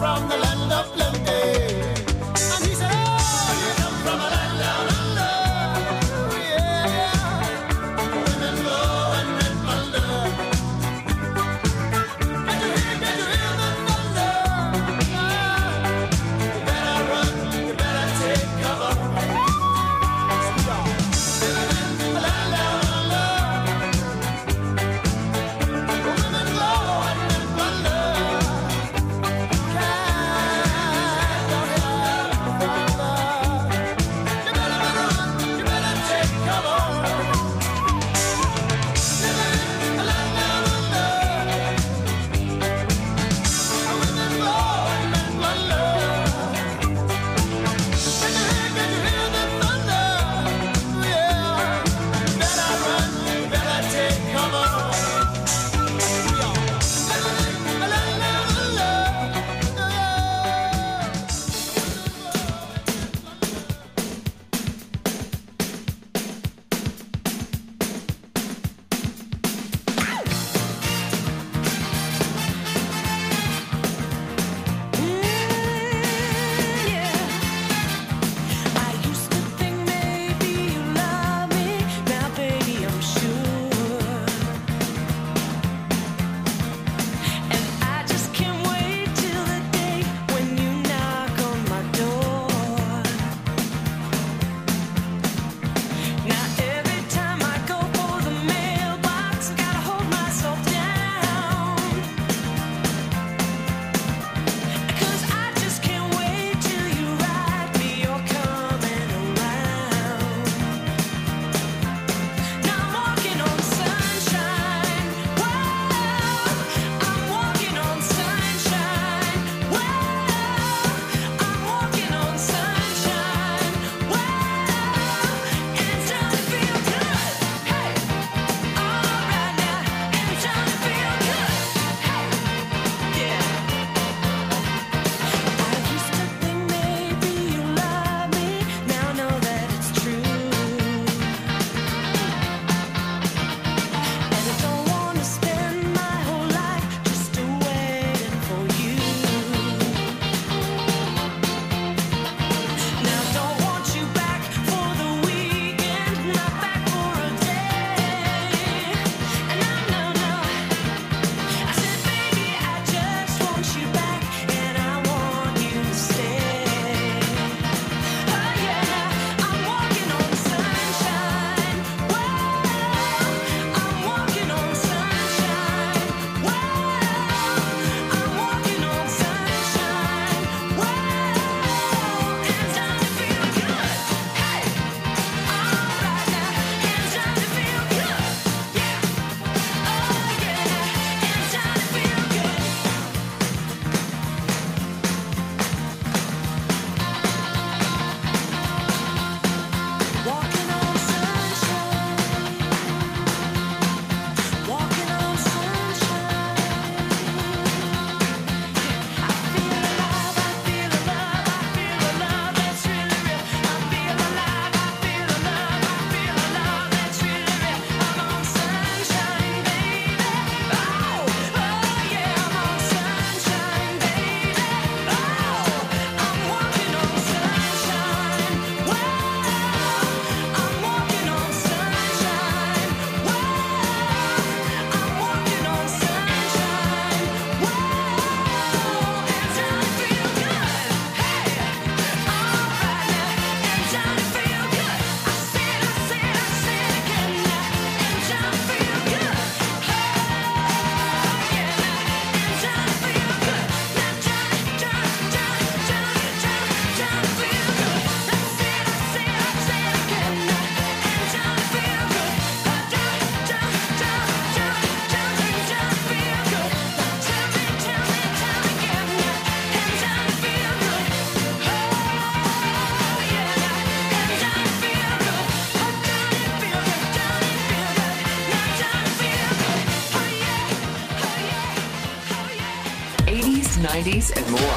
90s, and more.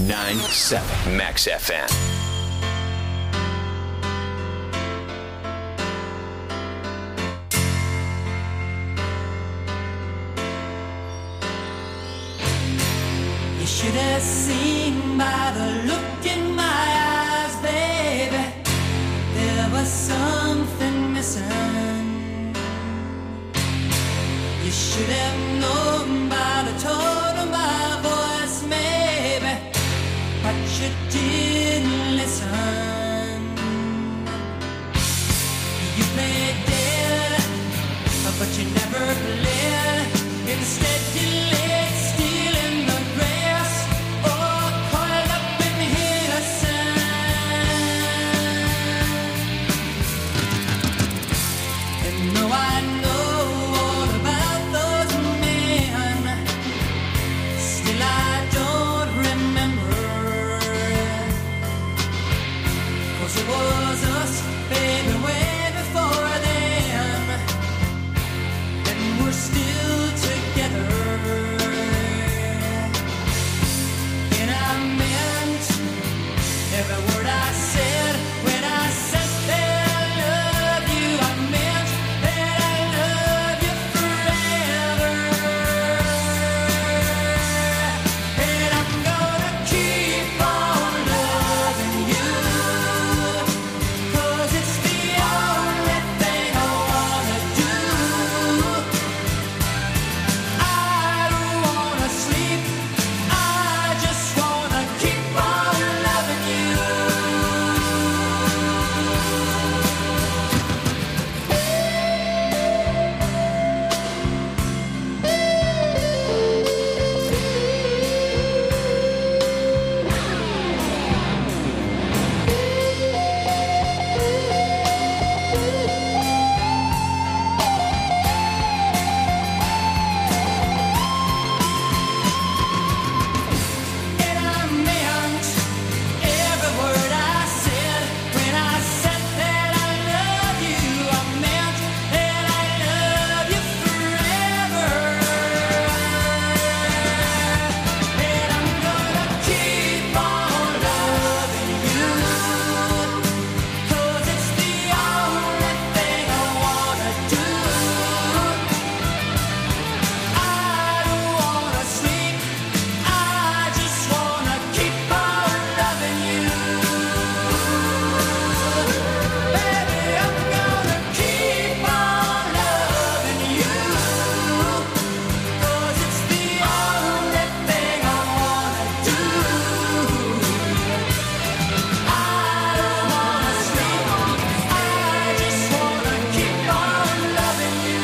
99.7 Max FM. have seen by the look in my eyes, baby, there was something missing. You should have known by the tone of my voice, maybe, but you didn't listen. You played dead, but you never played. Instead you laid still in the grass, or coiled up in innocence. And though I know all about those men, still I don't remember. 'Cause it was us, baby, way before then, and we're still together. And I meant every word I said when I said that I love you. I meant that I love you forever. And I'm gonna keep on loving you, 'cause it's the only thing I wanna do. I don't wanna sleep, I just wanna keep on loving you. And I meant every word I said when I said that I love you. I meant that I love you forever. And I'm gonna keep on loving you, 'cause it's the only thing I wanna do. I don't wanna sleep, I just wanna keep on loving you. Baby, I'm gonna keep on loving you, 'cause it's the only thing I wanna do. I don't wanna sleep, I just wanna keep on loving you.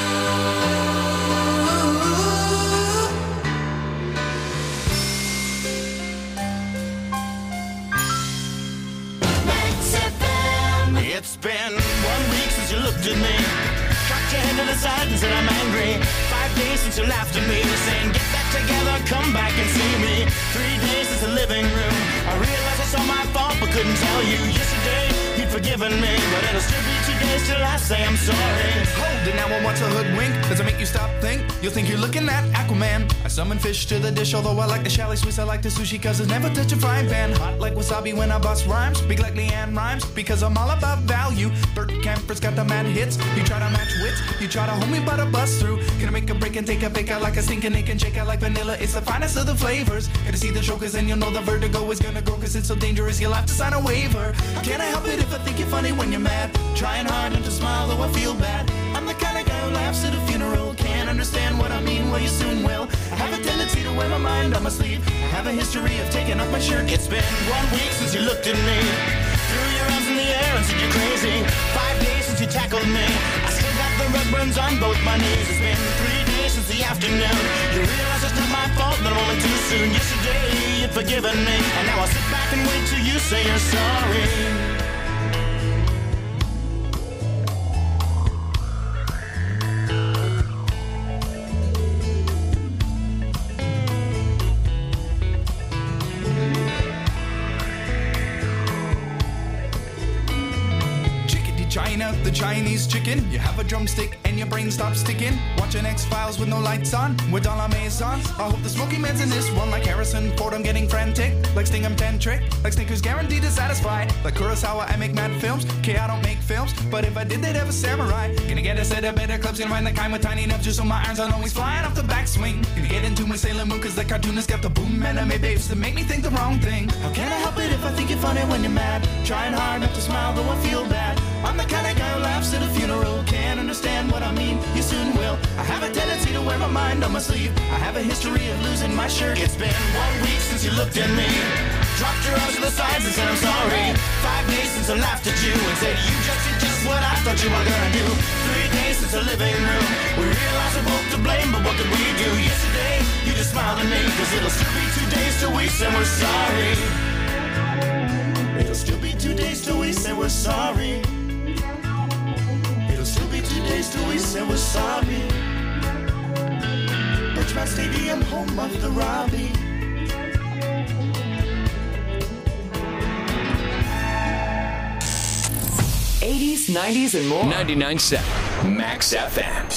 It's been 1 week since you looked at me, cocked your head to the side and said I'm angry. 5 days since you laughed at me, saying get back together, come back and see me. 3 days since the living room, I realized it's all my fault but couldn't tell you. Yesterday you'd forgiven me, but it'll still be 2 days till I say I'm sorry. Hold it now, I want to hoodwink. Does it make you stop, think? You'll think you're looking at Aquaman. I summon fish to the dish, although I like the chalet sweets. I like the sushi, cause it's never touch a frying pan. Hot like wasabi when I bust rhymes. Big like Leanne rhymes, because I'm all about value. Bert Camper's got the mad hits. You try to match wits, you try to hold me but I bust through. Gonna make a break and take a fake out like a stinking ink and shake out like vanilla. It's the finest of the flavors. Gonna see the chokers and you'll know the vertigo is gonna grow, cause it's so dangerous you'll have to sign a waiver. Can't I help it if I think you're funny when you're mad? Trying hard not to smile though I feel bad. I'm the kind of guy who laughs at a funeral. Can't understand what I mean, well you soon will. I have a tendency to wear my mind on my sleeve. I have a history of taking off my shirt. It's been 1 week since you looked at me, threw your arms in the air and said you're crazy. 5 days since you tackled me, I still got the rug burns on both my knees. It's been 3 days since the afternoon, you realize it's not my fault, but I'm only too soon. Yesterday you'd forgiven me, and now I'll sit back and wait till you say you're sorry. China, the Chinese chicken. You have a drumstick and your brain stops sticking. Watching X-Files with no lights on, with all our maisons. I hope the Smoky Man's in this one, like Harrison Ford, I'm getting frantic. Like Sting, I'm tantric. Like Snickers, guaranteed to satisfy. Like Kurosawa, I make mad films. Okay, I don't make films, but if I did, they'd have a samurai. Gonna get a set of better clubs, gonna find the kind with tiny nubs, just so my irons aren't always flying off the backswing. Gonna get into my Sailor Moon, cause the cartoonist got the boom anime babes that make me think the wrong thing. How can I help it if I think you're funny when you're mad? Trying hard not to smile, though I feel bad. I'm the kind of guy who laughs at a funeral. Can't understand what I mean, you soon will. I have a tendency to wear my mind on my sleeve. I have a history of losing my shirt. It's been 1 week since you looked at me, dropped your arms to the sides and said I'm sorry. 5 days since I laughed at you and said you just did just what I thought you were gonna do. 3 days since the living room, we realized we're both to blame, but what could we do? Yesterday, you just smiled at me, cause it'll still be 2 days till we say we're sorry. It'll still be 2 days till we say we're sorry. It'll still be 2 days till we say we're sorry. Birchmount Stadium, home of the Robbie. '80s, '90s, and more. 99.7 Max FM.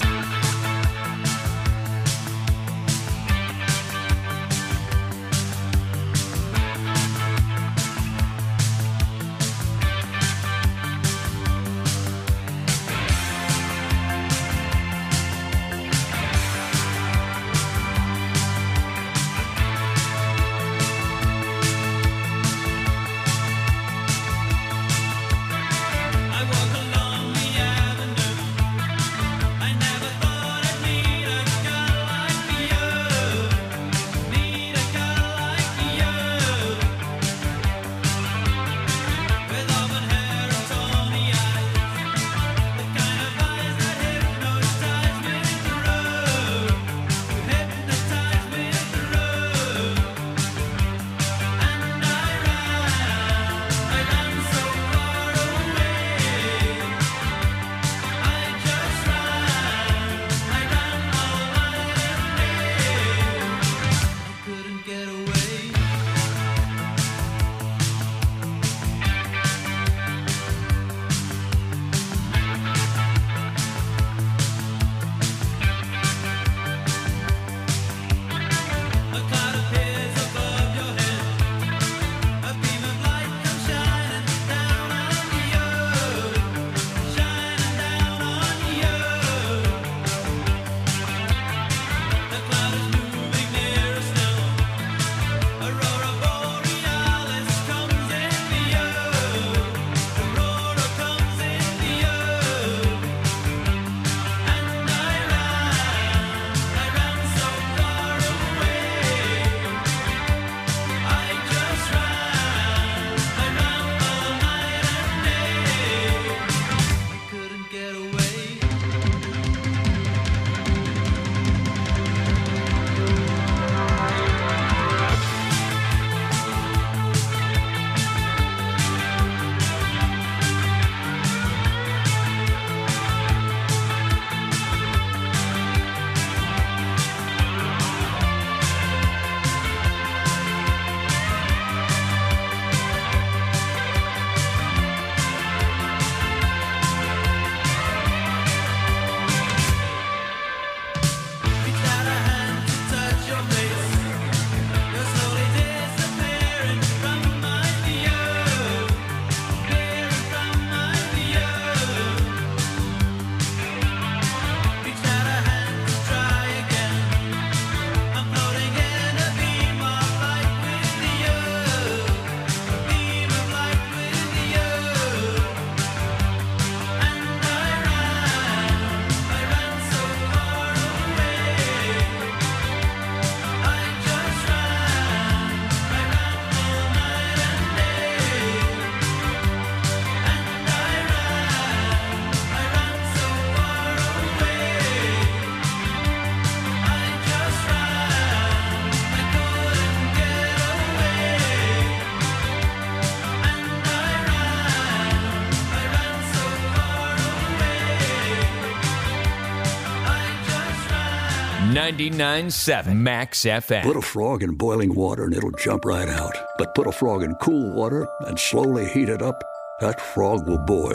.997 Max FM. Put a frog in boiling water and it'll jump right out. But put a frog in cool water and slowly heat it up, that frog will boil.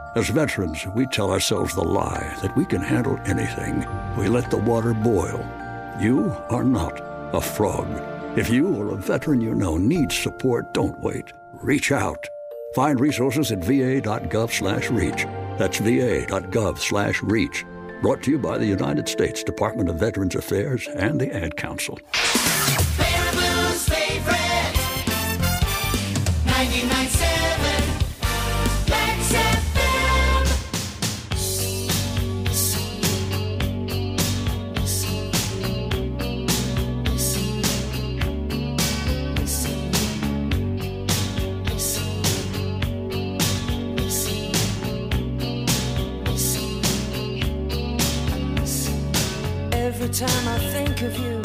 As veterans, we tell ourselves the lie that we can handle anything. We let the water boil. You are not a frog. If you or a veteran you know needs support, don't wait. Reach out. Find resources at va.gov/reach. That's va.gov/reach. Brought to you by the United States Department of Veterans Affairs and the Ad Council. Baby Blues favorite 99.7 Max FM. Every time I think of you,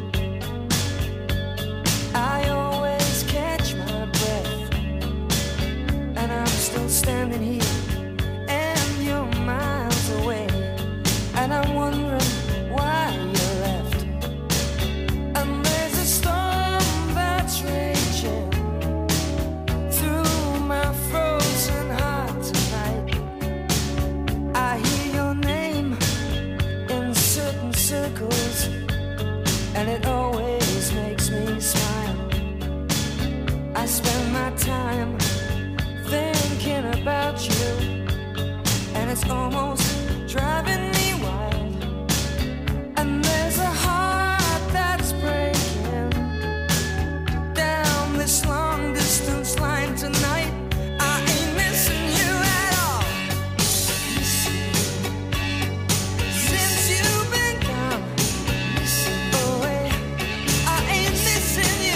I always catch my breath, and I'm still standing here, and you're miles away, and I'm wondering why you left. And there's a storm that's raging through my frozen heart tonight. I hear your name in certain circles, and it always makes me smile. I spend my time thinking about you, and it's almost driving me wild. And there's a heart that's breaking down this long distance line tonight. I ain't missing you at all. Since you've been gone away, I ain't missing you.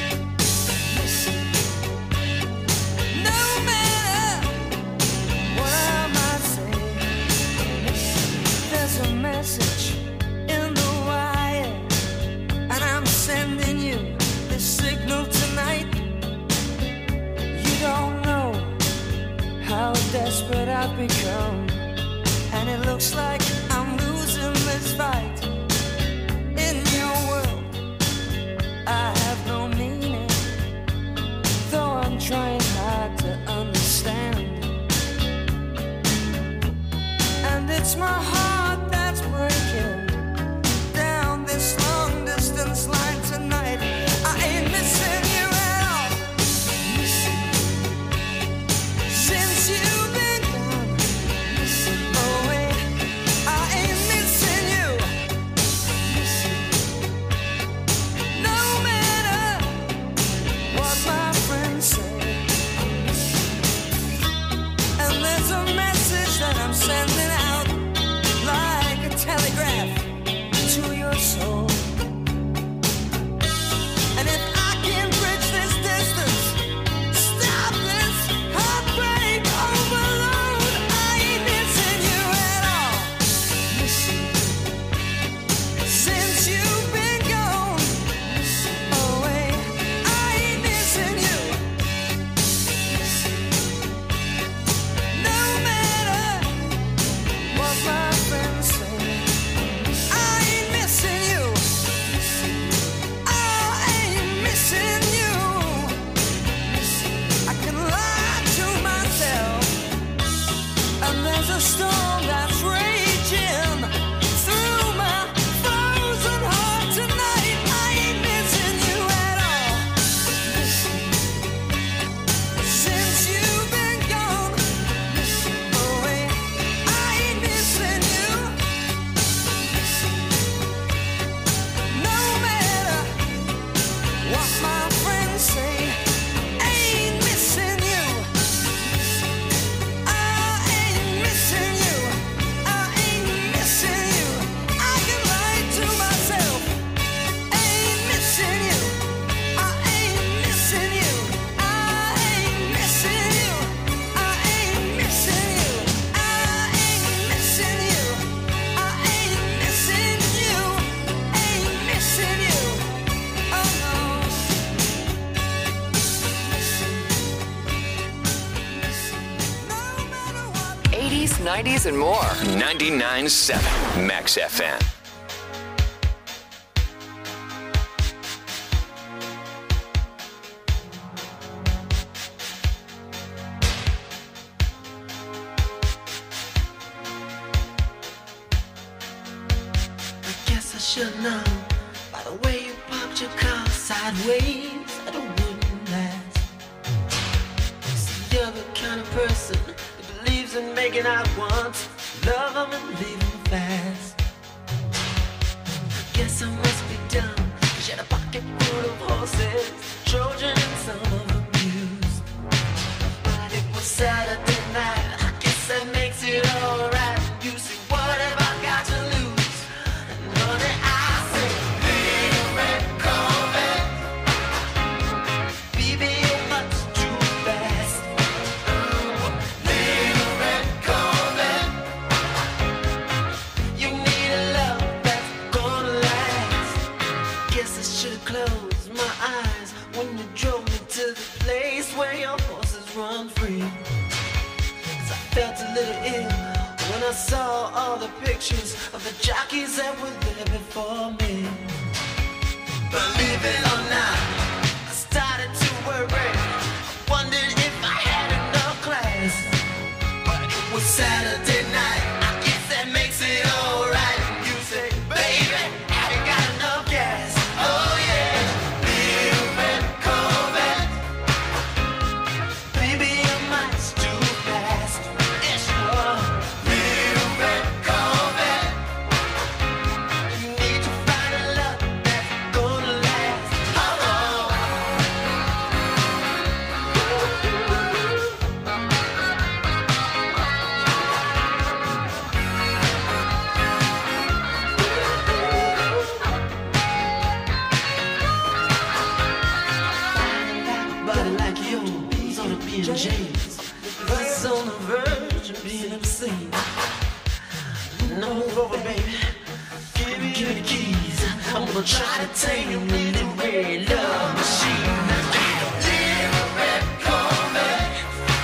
No matter what I might say, there's a message in the wire, and I'm sending you this signal tonight. You don't know how desperate I've become, and it looks like I'm losing this fight. In your world, I have no meaning, though I'm trying hard to understand. And it's my heart that's breaking down this long distance line tonight. I ain't missing you at all. Since you've been gone away, I ain't missing you. No matter what my friends say. And there's a message that I'm sending out like a telegraph to your soul. And if I can bridge this distance, stop this heartbreak overload, I ain't missing you at all. Since you've been gone away, I ain't missing you. No matter what my friends say, I ain't missing you. I ain't missing you. I can lie to myself, and there's a storm that's raging through my frozen heart tonight. I ain't missing you at all. Since you've been gone away, I ain't missing you. No matter what my friends say, I ain't missing you. I ain't missing you. I ain't missing you. I can lie to myself. I ain't missing you. I ain't missing you. I ain't missing you. I ain't missing you. I ain't missing you. I ain't missing you. Ain't missing you. Oh no. 80s, 90s, and more. 99.7 Max FM. should know by the way you parked your car sideways that it wouldn't last. See, you're the kind of person who believes in making out once, love them and leave them fast. I guess I must be dumb, 'cause you had a pocket full of horses, Trojan and some of them used. But it was Saturday night, I guess that makes it alright. You see, what have I got to lose? And honey, I say, little red Corvette, baby, you're much too fast. Little red Corvette, you need a love that's gonna last. Guess I should've closed my eyes when you drove me to the place where your horses run free. 'Cause I felt a little ill when I saw all the pictures of the jockeys that were there before me. Believe it or not, I started to worry. I wondered if I had enough class. But it was Saturday night, I guess that makes it alright. You say, baby, have you got enough gas? Oh yeah, little red Corvette, baby, you're much too fast. Yeah, sure. Little red Corvette, you need to find a love that's gonna last. Oh, body like yours on a B&J's, us on the verge of being obscene. No, move over, baby. Give me the keys. I'm gonna try to tame you in the red love machine. Little red Corvette,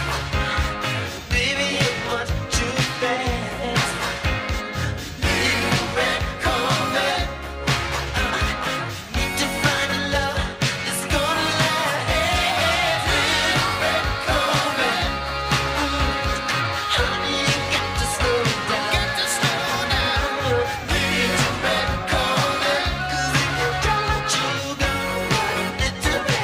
baby, you're much too fast. Little red Corvette, need to find a love that's gonna last. Little red Corvette, honey, you got to slow down. Little red Corvette, 'cause if you don't, you go little red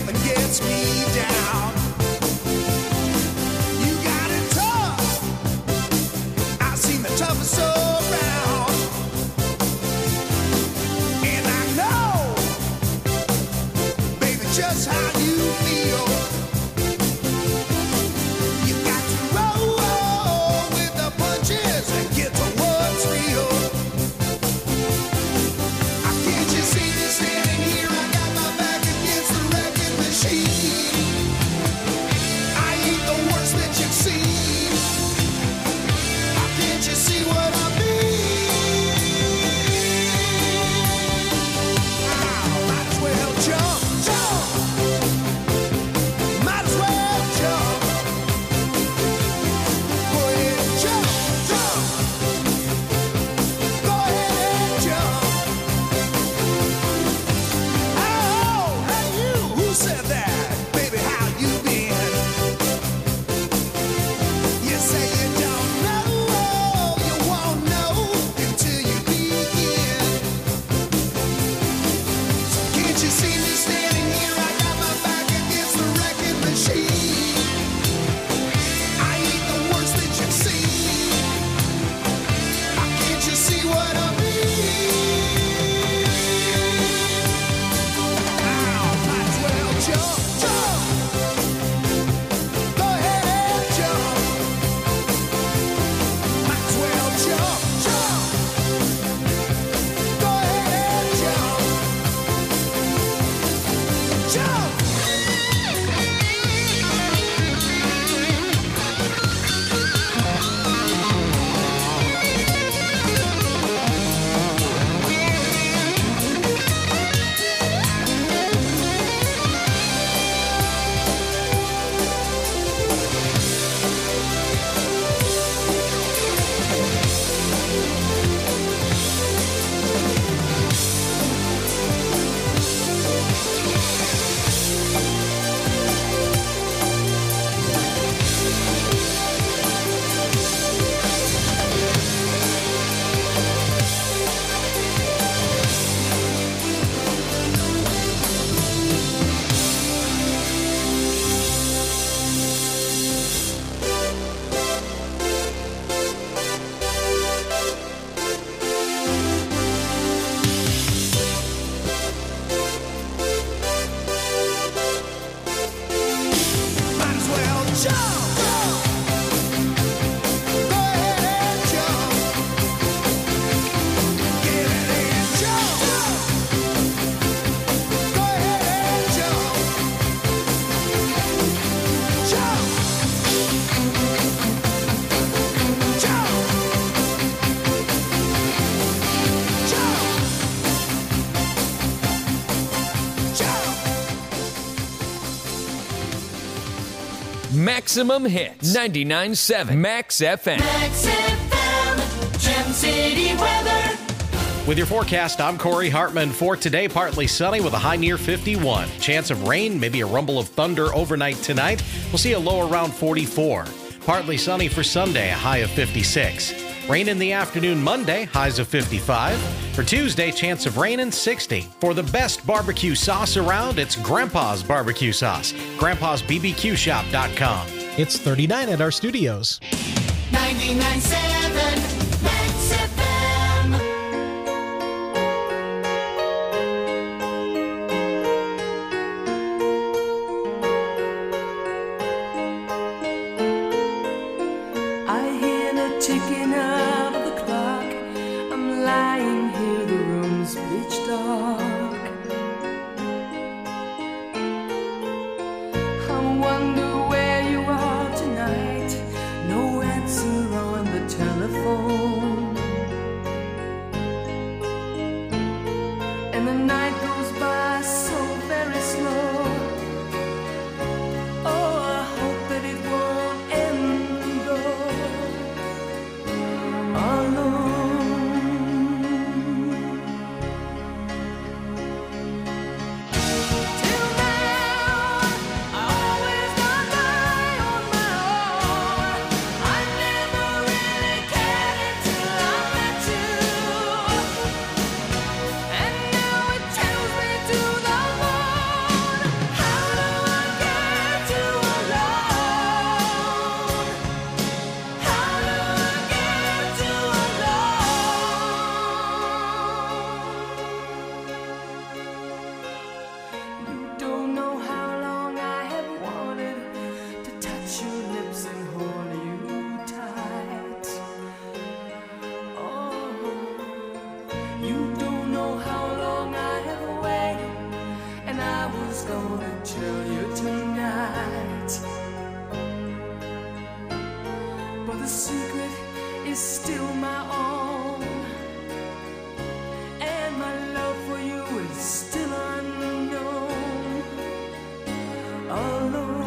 nothing gets me down. You got it tough. I've seen the toughest around. And I know, baby, just how you feel. You got to roll with the punches and get to what's real. Can't you see me standing here? I got my back against the wrecking machine. I ain't the worst that you've seen. Can't you see what I mean? Might as well jump, jump. Might as well jump. Go ahead and jump, jump. Go ahead and jump. Oh, hey you, who said that? Baby, how you been? You say you don't know, you won't know until you begin. So can't you see me standing here? I got my back against the wrecking machine. I ain't the worst that you've seen. Can't you see what I mean? Might as well jump, jump. Go ahead and jump. Might as well jump, jump. Go ahead and jump. Jump. Might as well jump, jump. Go ahead and jump. Get it and jump, jump. Go ahead and jump. Jump. Jump. Jump. Jump. Maximum hits. 99.7 Max FM. Max FM, Gem City weather. With your forecast, I'm Corey Hartman. For today, partly sunny with a high near 51. Chance of rain, maybe a rumble of thunder overnight tonight. We'll see a low around 44. Partly sunny for Sunday, a high of 56. Rain in the afternoon Monday, highs of 55. For Tuesday, chance of rain and 60. For the best barbecue sauce around, it's Grandpa's Barbecue Sauce. Grandpa'sBBQShop.com. It's 39 at our studios. 99.7 Max FM. I hear the ticking of the clock. I'm lying here, the room's pitch dark. I wonder where you are tonight. No answer on the telephone. And the night goes by so very slow. Oh, I hope that it won't end though. night. But the secret is still my own, and my love for you is still unknown. Alone.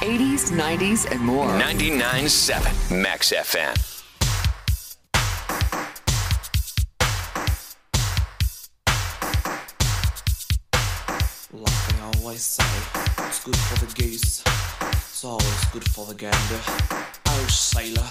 80s, 90s, and more. 99.7 Max FM. Like I always say, it's good for the goose, it's always good for the gander. Oh, sailor.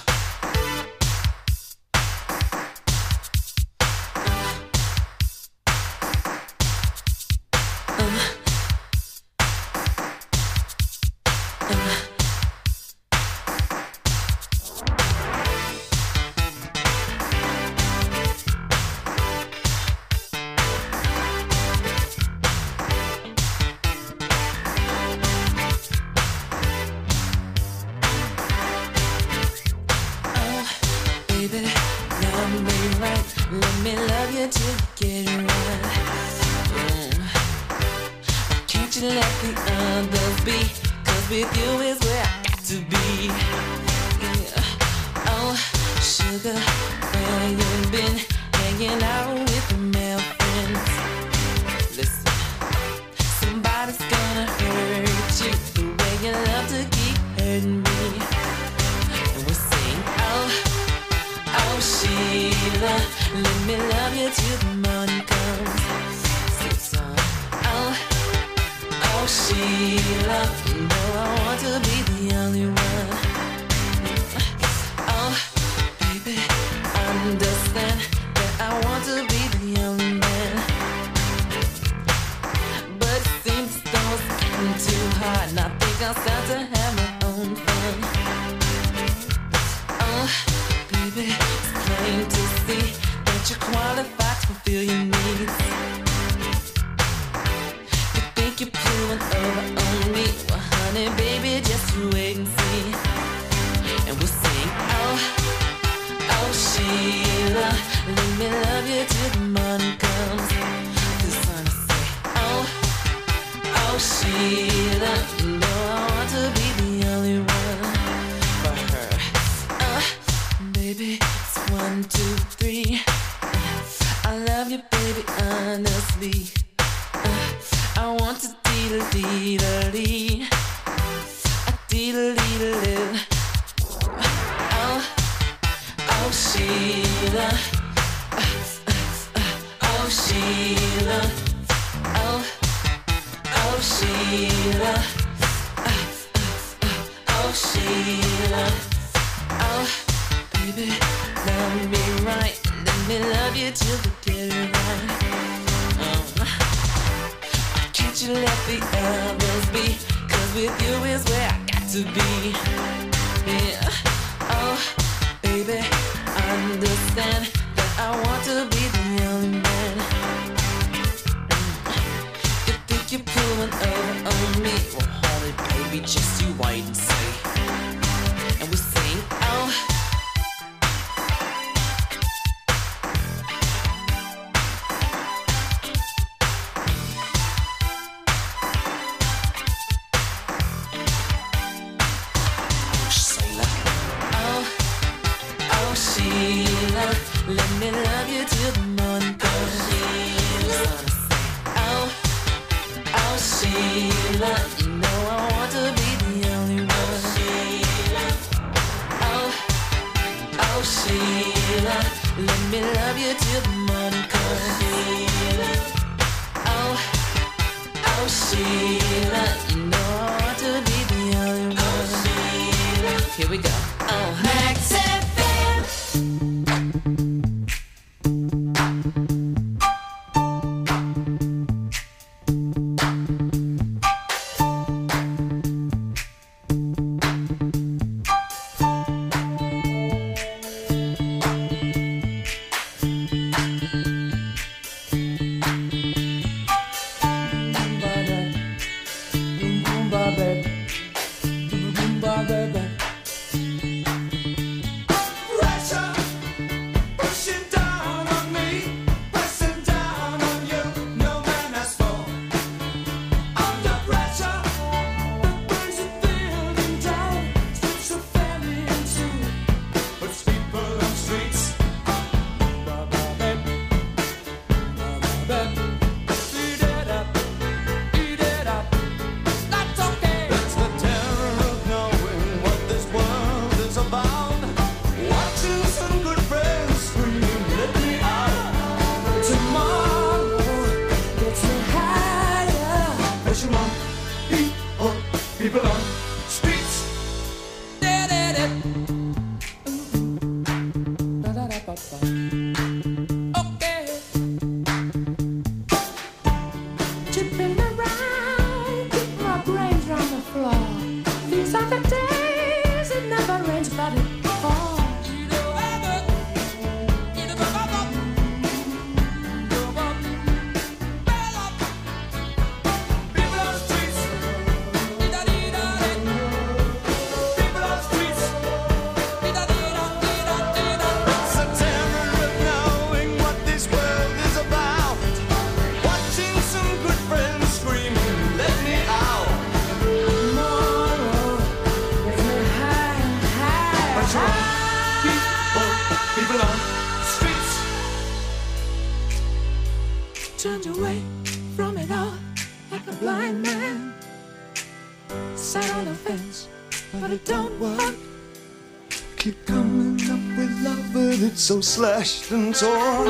turned away from it all like a blind man. Sat on the fence, but it don't work. Keep coming up with love, but it's so slashed and torn.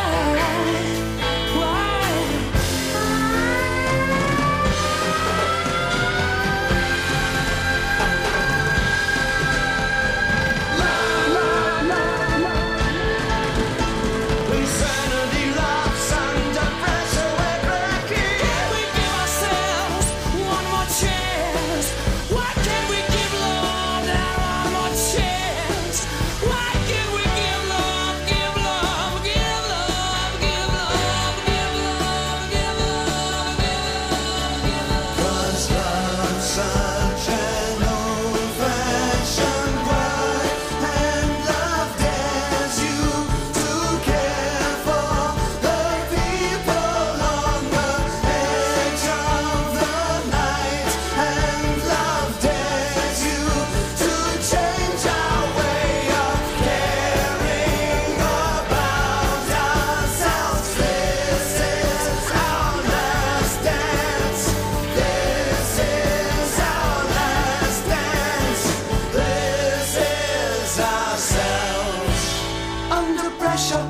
Insanity loves under pressure, we're breaking. Can we give ourselves one more chance? Why can't we give love that one more chance? Why can't we give love, give love, give love, give love, give love, give love, give love? 'Cause love's such an old-fashioned word, and love dares you to care for the people on the edge of the night, and love dares you to change our way of caring about ourselves. This is our last dance. This is our last dance. This is ourselves. Under pressure.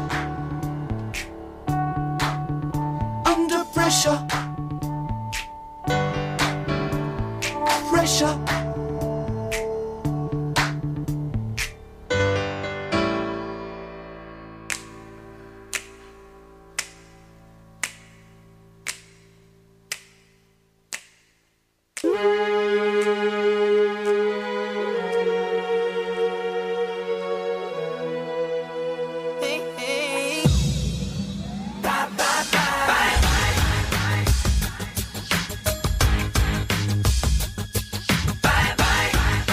Under pressure. Pressure. Hey, hey. Bye, bye, bye. Bye, bye.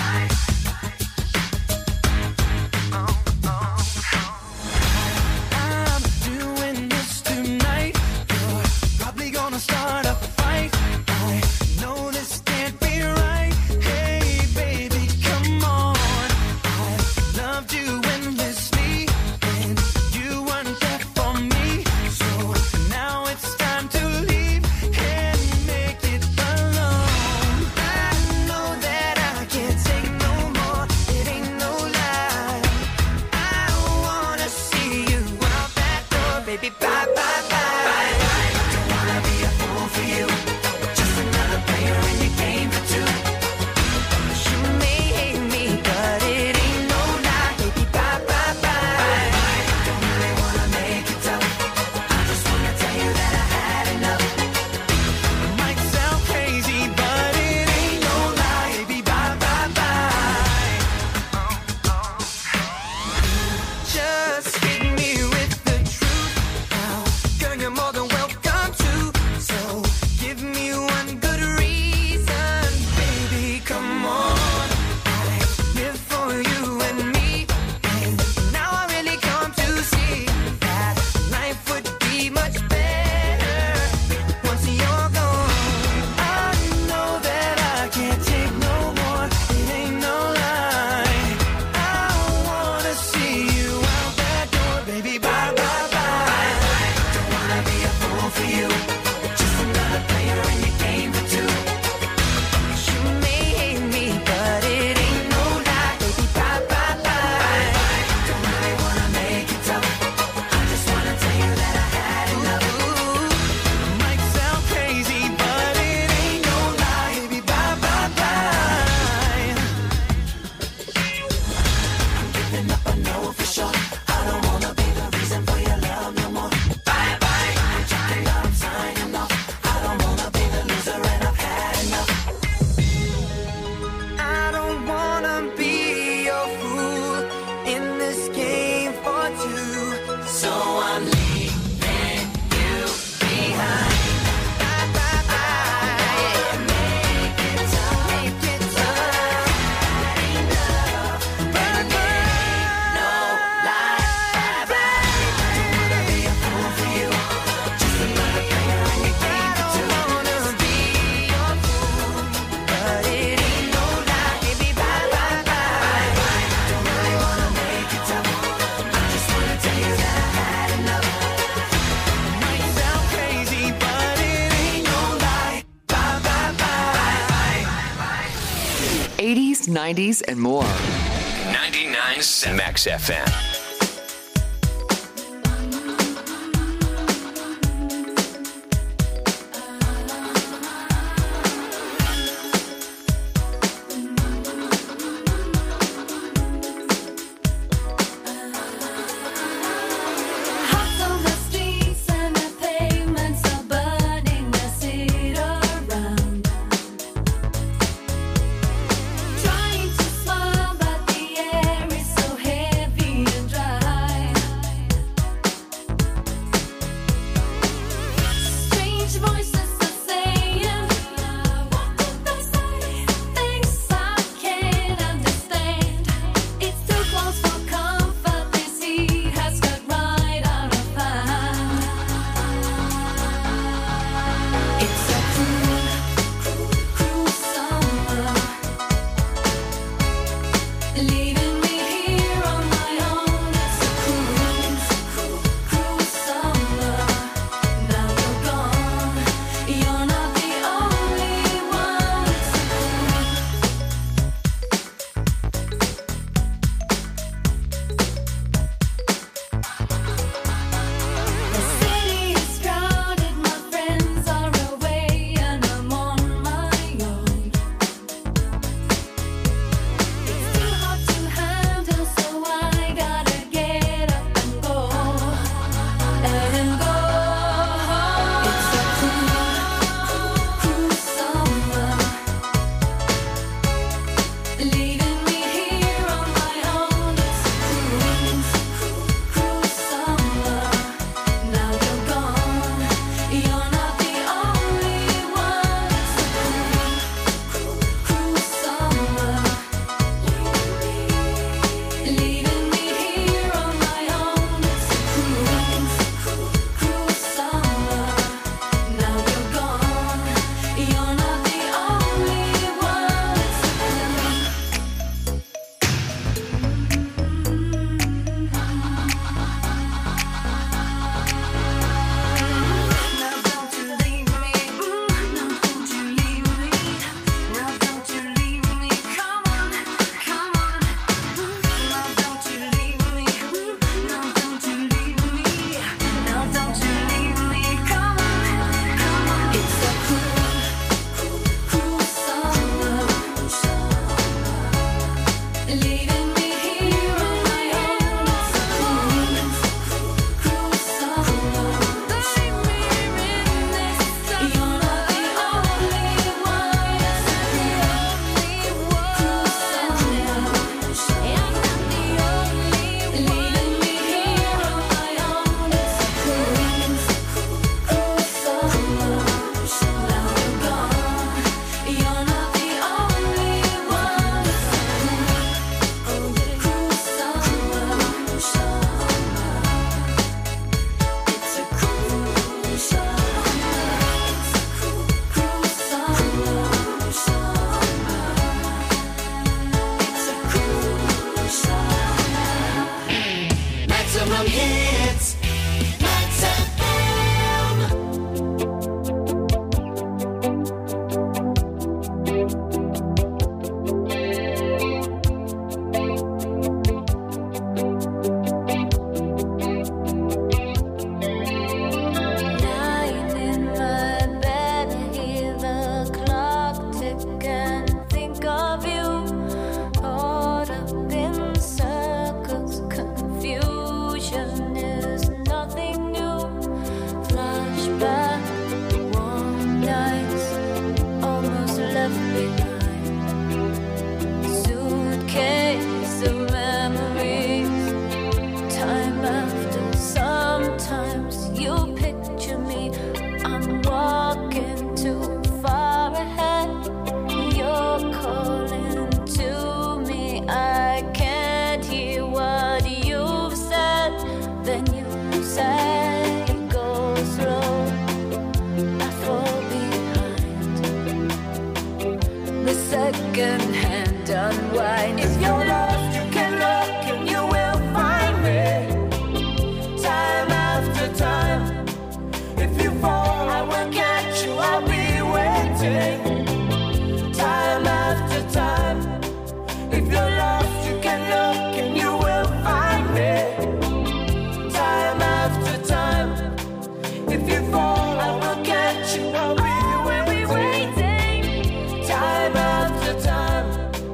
I'm doing this tonight. You're probably gonna start a fight. I know this can't be right. Hey, baby, come on. I loved you endlessly, and you weren't there for me. So now it's time to leave and make it alone. I know that I can't take no more. It ain't no lie. I wanna see you out that door, baby. Bye, bye, bye. Don't wanna be a fool for you. Just another player in your game for two. You may hate me, but it ain't no lie, baby. Bye, bye, bye. Don't really wanna make it tough. I just wanna tell you that I had enough. It might sound crazy, but it ain't no lie, baby. Bye, bye, bye. Just hit me with the truth now. Girl, you're more than welcome to. So give me one good reason, baby. Come on. I live for you and me, and now I really come to see that life would be much better once you're gone. I know that I can't take no more. It ain't no lie. I wanna see you out that door, baby. Bye, bye, bye. Don't wanna be a fool for you. Just another player in your game for two. You may hate me, but it ain't no lie, baby. Bye, bye, bye. Don't really wanna make it tough. I just wanna tell you that I had enough. It might sound crazy, but it ain't no lie, baby. Bye, bye, bye. I'm giving up, I know for sure. I don't wanna be the reason for your love no more. Bye, bye. I'm checking out, I'm signing 80s, 90s, and more. 99.7 Max FM. second-hand unwind. If you're lost, you can look and you will find me. Time after time. If you fall, I will catch you. I'll be waiting. Time after time. If you fall, I will catch you. I'll be waiting, time after time.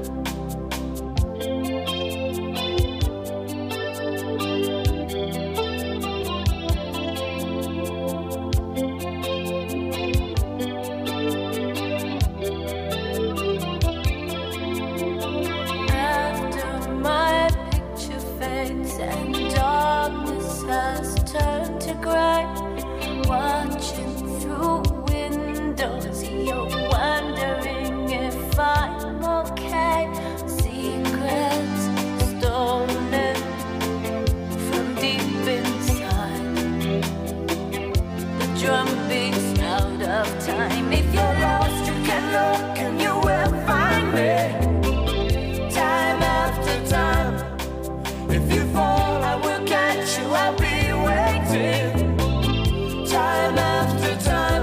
After my picture fades and darkness has turned to gray, watching through windows, you're wondering if I'm okay. Secrets stolen from deep inside. The drum beats out of time. If you're lost, you can look and you will find me. Time after time. If you fall, I will catch you. I'll be waiting, time after time.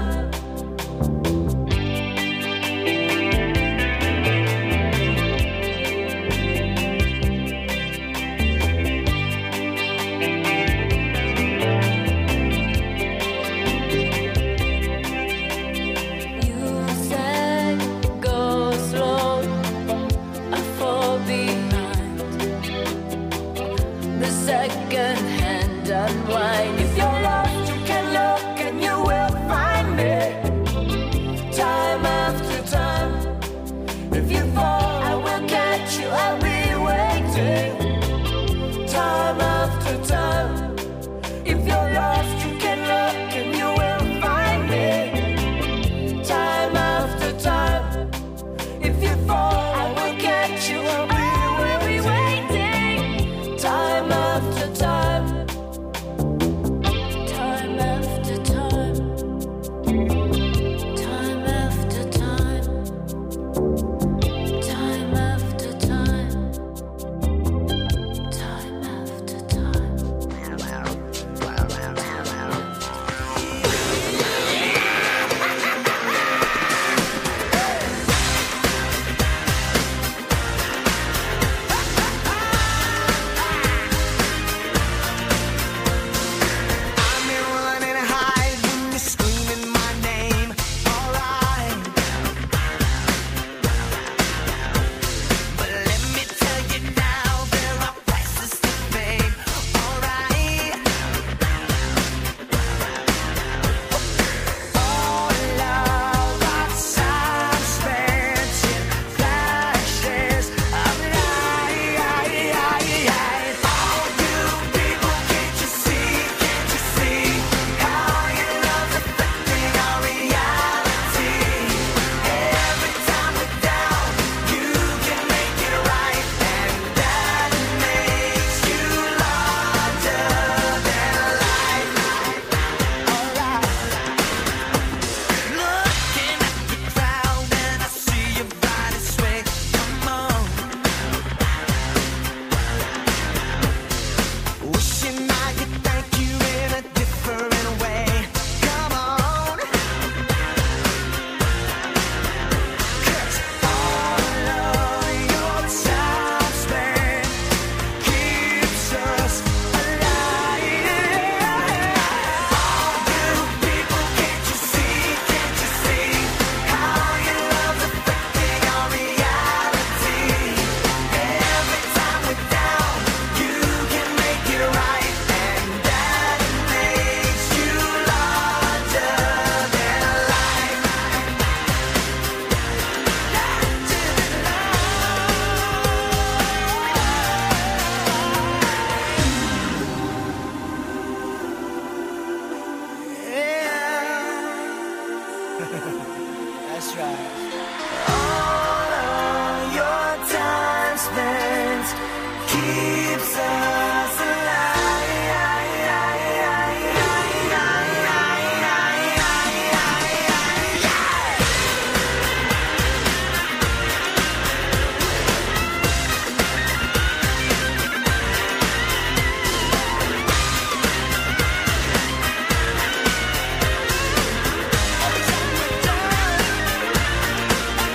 You said go slow, I fall behind. The second hand unwind. If you're lost, you can look and you will find me. Time after time. If you fall, I will catch you. I'll be waiting, time after time. If you're lost, you can look and you will find me. Time after time. If you fall, I will catch you. I'll be waiting, time after time. Time after time. Time after time. Time after time. Time after time. I'm here running high when you're screaming my name. Alright, but let me tell you now, there are prices to pay. Alright, all of our time spent in flashes of light. All you people, can't you see how your love's affecting our reality? Every time we're down, you can make it right, and that makes you larger than life. Alright, looking at the crowd and I see your body sway. Come on, wishing I could thank you in a different way. Come on, 'cause all of your time spent keeps us alive. All you people, can't you see how your love's affecting our reality? Every time we're down, you can make it right, and that makes you larger than life. That's right. All of your time spent keeps us